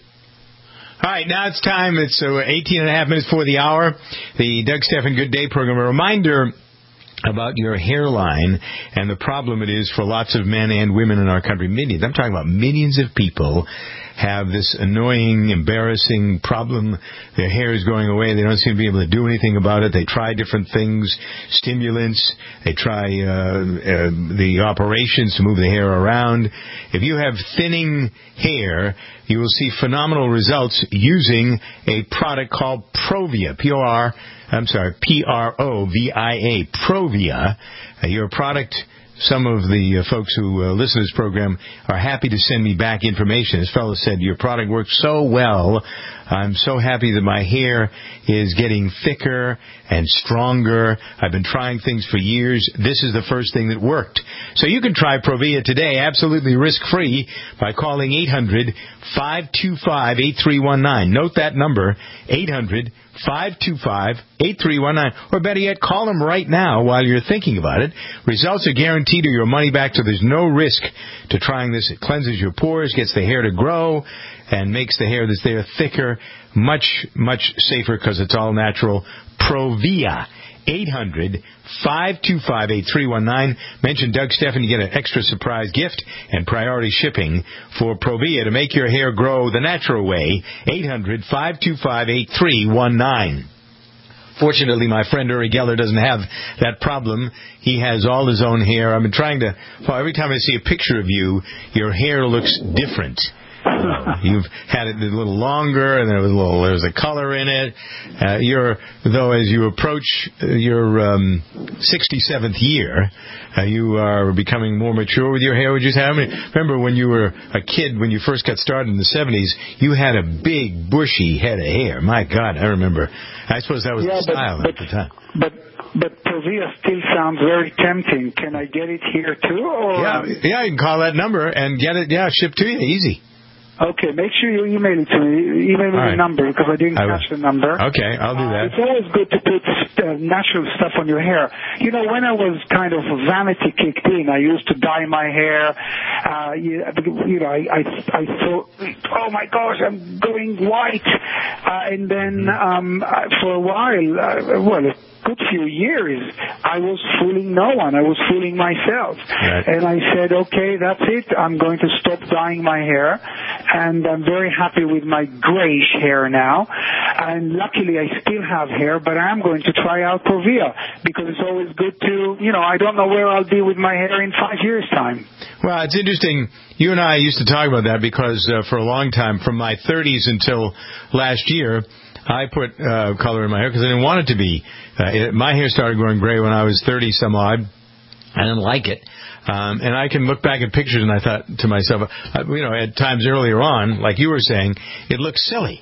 All right, now it's time. It's uh, eighteen and a half minutes before the hour. The Doug Stephan Good Day program. A reminder about your hairline and the problem it is for lots of men and women in our country. Millions. I'm talking about millions of people have this annoying, embarrassing problem. Their hair is going away. They don't seem to be able to do anything about it. They try different things, stimulants. They try uh, uh, the operations to move the hair around. If you have thinning hair, you will see phenomenal results using a product called Provia. P O R, I'm sorry, P R O V I A. Provia. Uh, your product. Some of the uh, folks who uh, listen to this program are happy to send me back information. This fellow said, your product works so well. I'm so happy that my hair is getting thicker and stronger. I've been trying things for years. This is the first thing that worked. So you can try Provia today, absolutely risk-free, by calling eight hundred, five two five, eight three one nine. Note that number, eight hundred, five two five, eight three one nine. Or better yet, call them right now while you're thinking about it. Results are guaranteed or your money back, so there's no risk to trying this. It cleanses your pores, gets the hair to grow, and makes the hair that's there thicker, much, much safer because it's all natural. Provia. eight hundred, five two five, eight three one nine. Mention Doug Stephan, you get an extra surprise gift and priority shipping for Provia to make your hair grow the natural way. eight hundred, five two five, eight three one nine. Fortunately, my friend Uri Geller doesn't have that problem. He has all his own hair. I've been trying to, well, every time I see a picture of you, your hair looks different. Uh, you've had it a little longer, and there was a little, there's a color in it. Uh, you're, though, as you approach your um, sixty-seventh year, uh, you are becoming more mature with your hair. Would you say? I mean, remember when you were a kid, when you first got started in the seventies, you had a big, bushy head of hair. My God, I remember. I suppose that was yeah, the style but, at the time. But but Provia still sounds very tempting. Can I get it here too? Or yeah, yeah, you can call that number and get it. Yeah, shipped to you, easy. Okay, make sure you email it to me. Email me All the right. number because I didn't I catch the number. Okay, I'll do that. Uh, it's always good to put uh, natural stuff on your hair. You know, when I was kind of vanity kicked in, I used to dye my hair. Uh, you, you know, I, I, I thought, oh my gosh, I'm going white. Uh, and then um, uh, for a while, uh, well, a good few years, I was fooling no one. I was fooling myself. Right. And I said, okay, that's it. I'm going to stop dyeing my hair. And I'm very happy with my grayish hair now. And luckily I still have hair, but I'm going to try out Provia because it's always good to, you know, I don't know where I'll be with my hair in five years' time. Well, it's interesting. You and I used to talk about that because uh, for a long time, from my thirties until last year, I put uh, color in my hair because I didn't want it to be. Uh, it, my hair started growing gray when I was thirty some odd. I didn't like it. Um, and I can look back at pictures and I thought to myself, uh, you know, at times earlier on, like you were saying, it looks silly.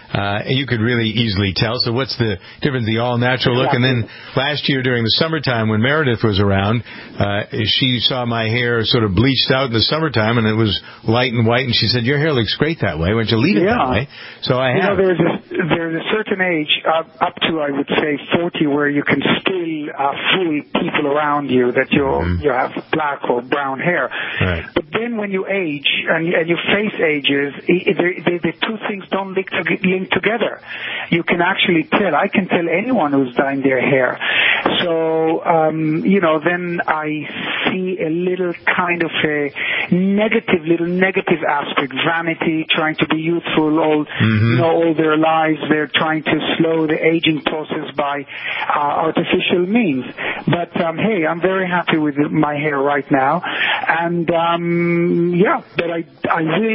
uh, you could really easily tell. So what's the difference, the all-natural look? And then last year during the summertime when Meredith was around, uh, she saw my hair sort of bleached out in the summertime, and it was light and white, and she said, your hair looks great that way. Why don't you leave it Yeah. that way? So I You have. know, there's a, there's a certain age, uh, up to, I would say, forty, where you can still uh, fool people around you that you Mm-hmm. you have black or brown hair. Right. But then when you age and, and your face ages, i- the, the, the two things don't link, to, link together. You can actually tell. I can tell anyone who's dyeing their hair. So, um, you know, then I see a little kind of a negative, little negative aspect, vanity, trying to be youthful all, Mm-hmm. you know, all their lives. They're trying to slow the aging process by uh, artificial means. But, um, hey, I'm very happy with my hair right now. And, um, yeah, but I, I will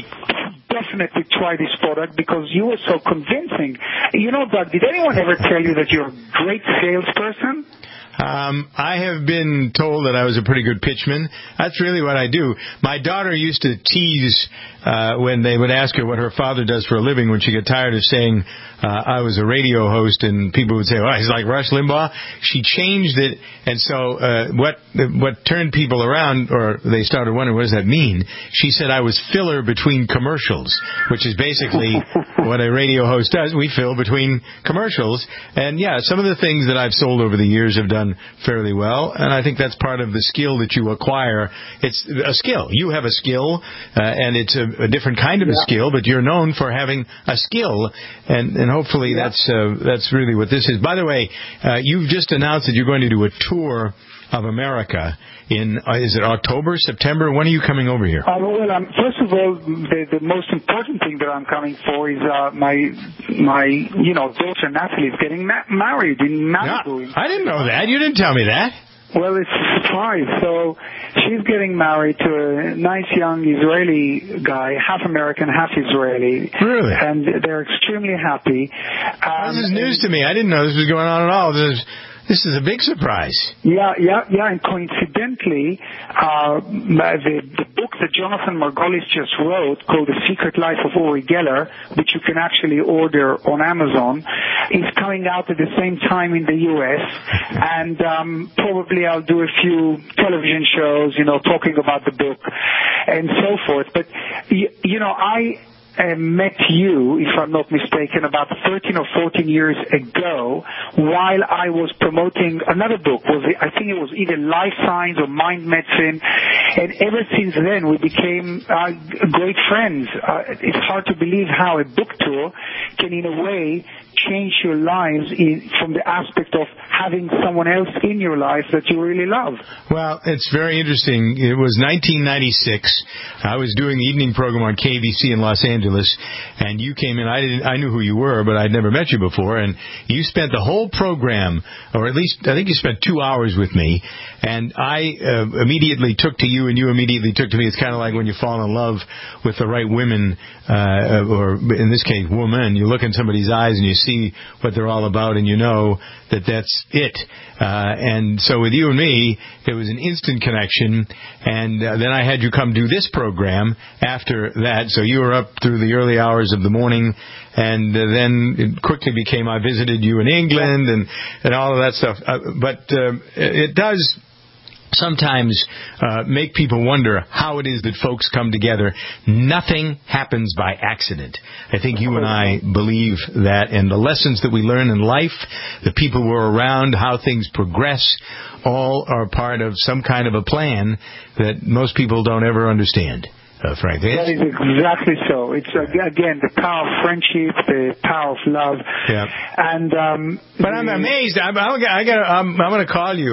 definitely try this product because you were so convincing. You know, Doug, did anyone ever tell you that you're a great salesperson? Um, I have been told that I was a pretty good pitchman. That's really what I do. My daughter used to tease uh, when they would ask her what her father does for a living when she got tired of saying uh, I was a radio host and people would say, oh, he's like Rush Limbaugh. She changed it, and so uh, what what turned people around, or they started wondering, what does that mean? She said I was filler between commercials, which is basically what a radio host does. We fill between commercials. And, yeah, some of the things that I've sold over the years have done fairly well, and I think that's part of the skill that you acquire. It's a skill. You have a skill, uh, and it's a, a different kind of a skill, but you're known for having a skill, and, and hopefully that's uh, that's really what this is. By the way, uh, you've just announced that you're going to do a tour of America in, uh, is it October, September? When are you coming over here? Uh, well, um, first of all, the, the most important thing that I'm coming for is uh, my, my, you know, daughter Natalie is getting ma- married in Malibu. No, I didn't know that. You didn't tell me that. Well, it's a surprise. So she's getting married to a nice young Israeli guy, half American, half Israeli. Really? And they're extremely happy. Um, this is news to me. I didn't know this was going on at all. This is, this is a big surprise. Yeah, yeah, yeah. And coincidentally, uh, the, the book that Jonathan Margolis just wrote, called The Secret Life of Uri Geller, which you can actually order on Amazon, is coming out at the same time in the U S And um, probably I'll do a few television shows, you know, talking about the book and so forth. But, you, you know, I... Uh, met you, if I'm not mistaken, about thirteen or fourteen years ago while I was promoting another book. Was it, I think it was either Life Science or Mind Medicine. And ever since then, we became uh, great friends. Uh, it's hard to believe how a book tour can, in a way, change your lives in, from the aspect of having someone else in your life that you really love. Well, it's very interesting. It was nineteen ninety-six. I was doing the evening program on K B C in Los Angeles, and you came in. I didn't. I knew who you were, but I'd never met you before. And you spent the whole program, or at least I think you spent two hours with me. And I uh, immediately took to you, and you immediately took to me. It's kind of like when you fall in love with the right women, uh, or in this case, woman. You look in somebody's eyes and you see what they're all about, and you know that that's it. Uh, and so with you and me, it was an instant connection. And uh, then I had you come do this program after that. So you were up through the early hours of the morning, and uh, then it quickly became I visited you in England and, and all of that stuff. Uh, but uh, it does sometimes uh, make people wonder how it is that folks come together. Nothing happens by accident. I think you and I believe that, and the lessons that we learn in life, the people we're around, how things progress, all are part of some kind of a plan that most people don't ever understand. Uh, Frank, that is exactly so. It's uh, again the power of friendship, the power of love. Yeah. And um, but I'm amazed. I'm, I'm, I got. I'm, I'm going to call you.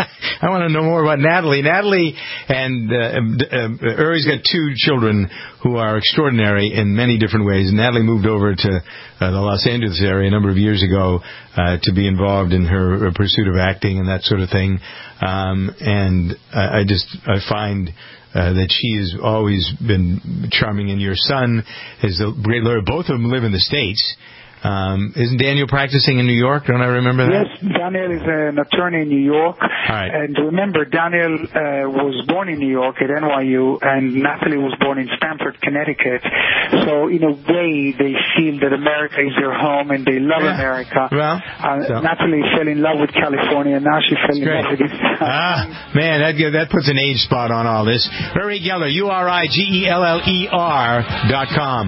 I want to know more about Natalie. Natalie and uh, uh, Uri's got two children who are extraordinary in many different ways. Natalie moved over to uh, the Los Angeles area a number of years ago uh, to be involved in her, her pursuit of acting and that sort of thing. Um, and I, I just I find. Uh, that she has always been charming, and your son is a great lawyer. Both of them live in the States, Um, isn't Daniel practicing in New York? Don't I remember that? Yes, Daniel is an attorney in New York. All right. And remember, Daniel uh, was born in New York at N Y U, and Natalie was born in Stamford, Connecticut. So in a way, they feel that America is their home, and they love yeah. America. Well, uh, so. Natalie fell in love with California, and now she fell in love with this. Ah, man, that that puts an age spot on all this. Uri Geller, U R I G E L L E R dot com.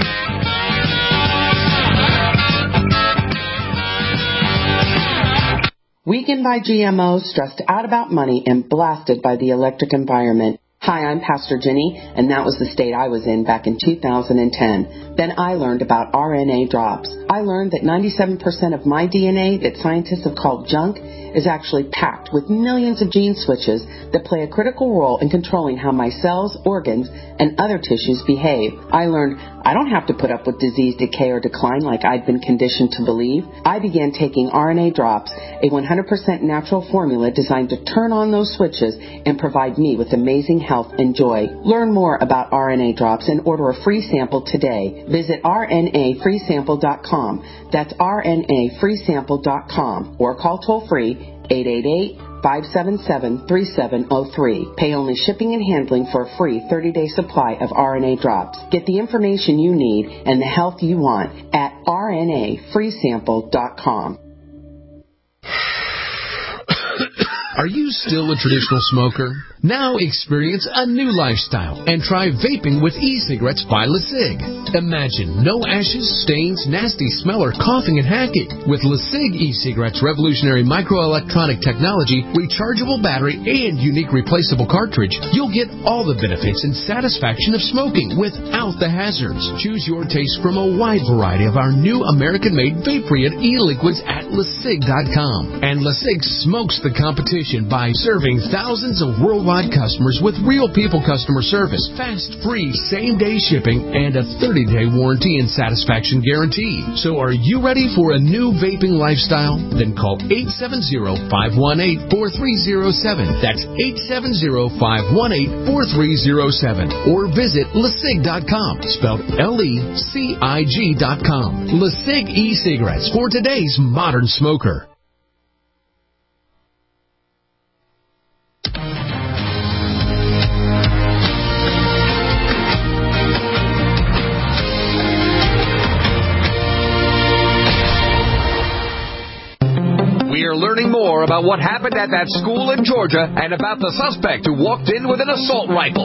Weakened by G M Os, stressed out about money, and blasted by the electric environment. Hi, I'm Pastor Jenny, and that was the state I was in back in two thousand ten. Then I learned about R N A drops. I learned that ninety-seven percent of my D N A that scientists have called junk is actually packed with millions of gene switches that play a critical role in controlling how my cells, organs, and other tissues behave. I learned I don't have to put up with disease, decay, or decline like I'd been conditioned to believe. I began taking R N A drops, a one hundred percent natural formula designed to turn on those switches and provide me with amazing health and joy. Learn more about R N A drops and order a free sample today. Visit R N A free sample dot com. That's R N A free sample dot com or call toll free eight eight eight, five seven seven, three seven zero three. Pay only shipping and handling for a free thirty-day supply of R N A drops. Get the information you need and the health you want at R N A free sample dot com. Are you still a traditional smoker? Now experience a new lifestyle and try vaping with e-cigarettes by LeSig. Imagine no ashes, stains, nasty smell, or coughing and hacking. With LeSig e-cigarettes' revolutionary microelectronic technology, rechargeable battery, and unique replaceable cartridge, you'll get all the benefits and satisfaction of smoking without the hazards. Choose your taste from a wide variety of our new American-made vape-free e-liquids at LeSig dot com. And LeSig smokes the competition by serving thousands of worldwide customers with real people customer service, fast, free, same-day shipping, and a thirty-day warranty and satisfaction guarantee. So are you ready for a new vaping lifestyle? Then call eight seven zero, five one eight, four three zero seven. That's eight seven zero, five one eight, four three zero seven. Or visit LeSig dot com, spelled L E C I G dot com. LeSig e-cigarettes for today's modern smoker. We are learning more about what happened at that school in Georgia and about the suspect who walked in with an assault rifle.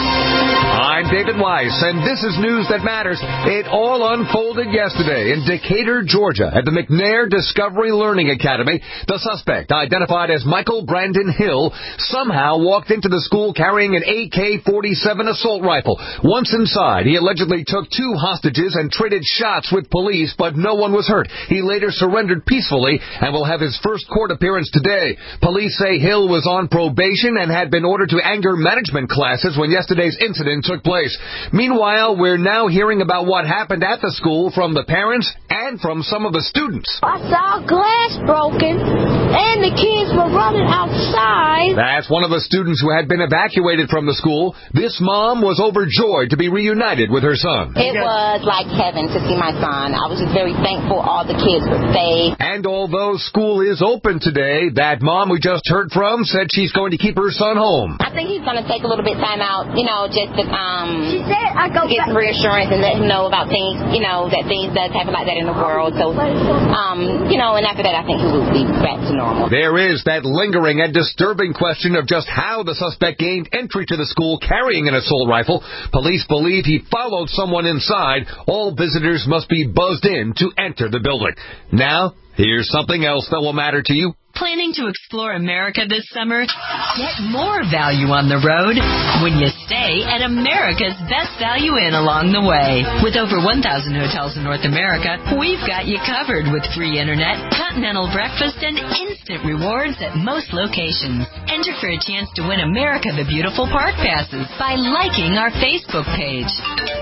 I'm David Weiss, and this is News That Matters. It all unfolded yesterday in Decatur, Georgia, at the McNair Discovery Learning Academy. The suspect, identified as Michael Brandon Hill, somehow walked into the school carrying an A K forty-seven assault rifle. Once inside, he allegedly took two hostages and traded shots with police, but no one was hurt. He later surrendered peacefully and will have his first court appearance today. Police say Hill was on probation and had been ordered to anger management classes when yesterday's incident took place. Meanwhile, we're now hearing about what happened at the school from the parents and from some of the students. I saw glass broken, and the kids were running outside. That's one of the students who had been evacuated from the school. This mom was overjoyed to be reunited with her son. It was like heaven to see my son. I was just very thankful all the kids were safe. And although school is open today, that mom we just heard from said she's going to keep her son home. I think he's going to take a little bit of time out, you know, just to um, she said I go get some reassurance and let him know about things, you know, that things does happen like that in the world. So, um, you know, and after that, I think he will be back to normal. There is that lingering and disturbing question of just how the suspect gained entry to the school carrying an assault rifle. Police believe he followed someone inside. All visitors must be buzzed in to enter the building. Now, here's something else that will matter to you. Planning to explore America this summer? Get more value on the road when you stay at America's Best Value Inn along the way. With over one thousand hotels in North America, we've got you covered with free internet, continental breakfast, and instant rewards at most locations. Enter for a chance to win America the Beautiful Park Passes by liking our Facebook page.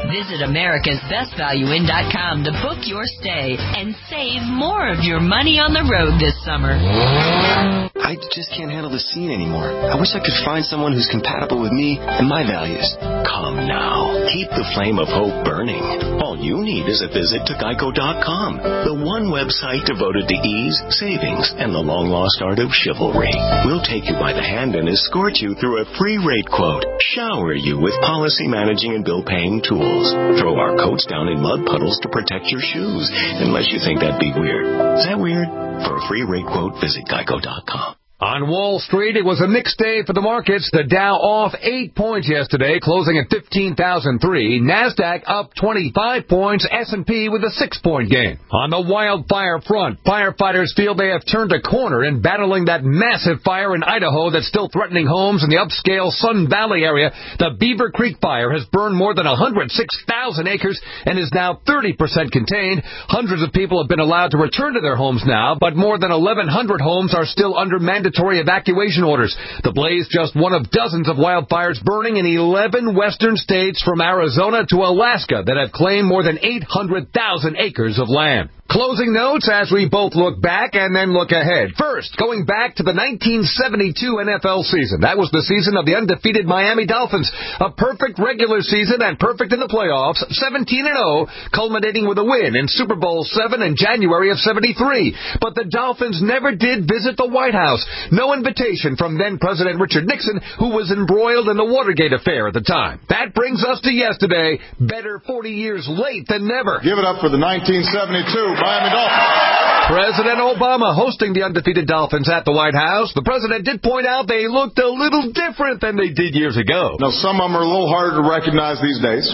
Visit americas best value inn dot com to book your stay and save more of your money on the road this summer. I just can't handle the scene anymore. I wish I could find someone who's compatible with me and my values. Come now. Keep the flame of hope burning. All you need is a visit to geico dot com, the one website devoted to ease, savings, and the long-lost art of chivalry. We'll take you by the hand and escort you through a free rate quote, shower you with policy managing and bill paying tools, throw our coats down in mud puddles to protect your shoes, unless you think that'd be weird. Is that weird? For a free rate quote, visit geico dot com. On Wall Street, it was a mixed day for the markets. The Dow off eight points yesterday, closing at fifteen thousand three. NASDAQ up twenty-five points. S and P with a six-point gain. On the wildfire front, firefighters feel they have turned a corner in battling that massive fire in Idaho that's still threatening homes in the upscale Sun Valley area. The Beaver Creek fire has burned more than one hundred six thousand acres and is now thirty percent contained. Hundreds of people have been allowed to return to their homes now, but more than eleven hundred homes are still under mandatory evacuation orders. The blaze just one of dozens of wildfires burning in eleven western states from Arizona to Alaska that have claimed more than eight hundred thousand acres of land. Closing notes as we both look back and then look ahead. First, going back to the nineteen seventy-two N F L season. That was the season of the undefeated Miami Dolphins. A perfect regular season and perfect in the playoffs, seventeen and oh, culminating with a win in Super Bowl seven in January of seventy-three. But the Dolphins never did visit the White House. No invitation from then-President Richard Nixon, who was embroiled in the Watergate affair at the time. That brings us to yesterday. Better forty years late than never. Give it up for the nineteen seventy-two Miami Dolphins. President Obama hosting the undefeated Dolphins at the White House. The president did point out they looked a little different than they did years ago. Now, some of them are a little harder to recognize these days.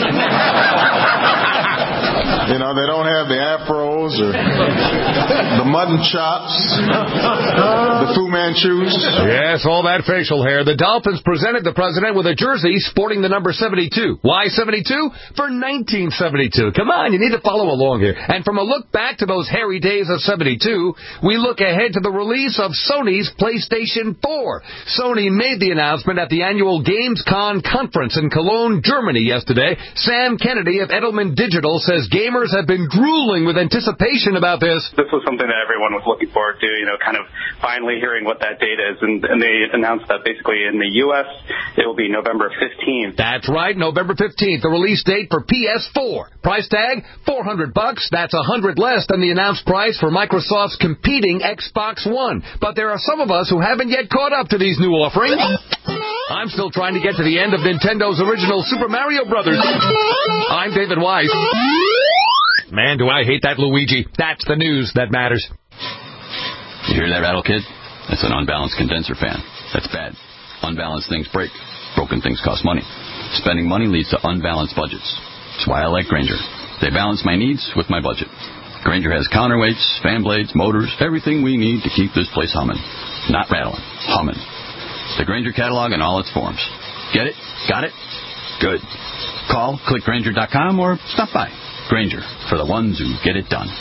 You know, they don't have the afros or the mutton chops, the Fu Manchus. Yes, all that facial hair. The Dolphins presented the president with a jersey sporting the number seventy-two. Why seventy-two? For nineteen seventy-two. Come on, you need to follow along here. And from a look back to those hairy days of seventy-two, we look ahead to the release of Sony's PlayStation four. Sony made the announcement at the annual Gamescom conference in Cologne, Germany yesterday. Sam Kennedy of Edelman Digital says gamers have been drooling with anticipation about this. This was something that everyone was looking forward to, you know, kind of finally hearing what that date is. And, and they announced that basically in the U S it will be November fifteenth. That's right, November fifteenth, the release date for P S four. Price tag, four hundred bucks. That's one hundred less than the announced price for Microsoft's competing Xbox One. But there are some of us who haven't yet caught up to these new offerings. I'm still trying to get to the end of Nintendo's original Super Mario Brothers. I'm David Weiss. Man, do I hate that Luigi. That's the news that matters. You hear that rattle, kid? That's an unbalanced condenser fan. That's bad. Unbalanced things break. Broken things cost money. Spending money leads to unbalanced budgets. That's why I like Grainger. They balance my needs with my budget. Grainger has counterweights, fan blades, motors, everything we need to keep this place humming. Not rattling, humming. The Grainger catalog in all its forms. Get it? Got it? Good. Call, click Grainger dot com, or stop by. Grainger, for the ones who get it done.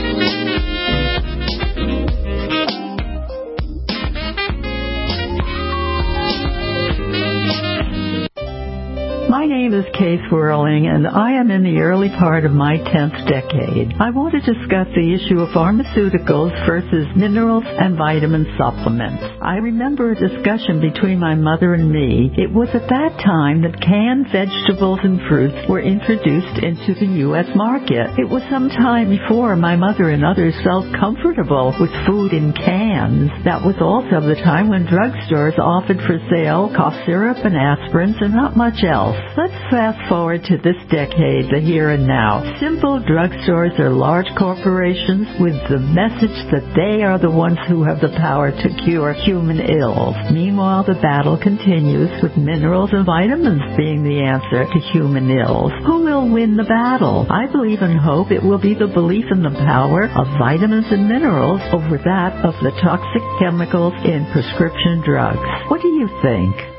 My name is Kay Swirling, and I am in the early part of my tenth decade. I want to discuss the issue of pharmaceuticals versus minerals and vitamin supplements. I remember a discussion between my mother and me. It was at that time that canned vegetables and fruits were introduced into the U S market. It was some time before my mother and others felt comfortable with food in cans. That was also the time when drugstores offered for sale cough syrup and aspirins and not much else. Let's fast forward to this decade, the here and now. Simple drugstores are large corporations with the message that they are the ones who have the power to cure human ills. Meanwhile, the battle continues with minerals and vitamins being the answer to human ills. Who will win the battle? I believe and hope it will be the belief in the power of vitamins and minerals over that of the toxic chemicals in prescription drugs. What do you think?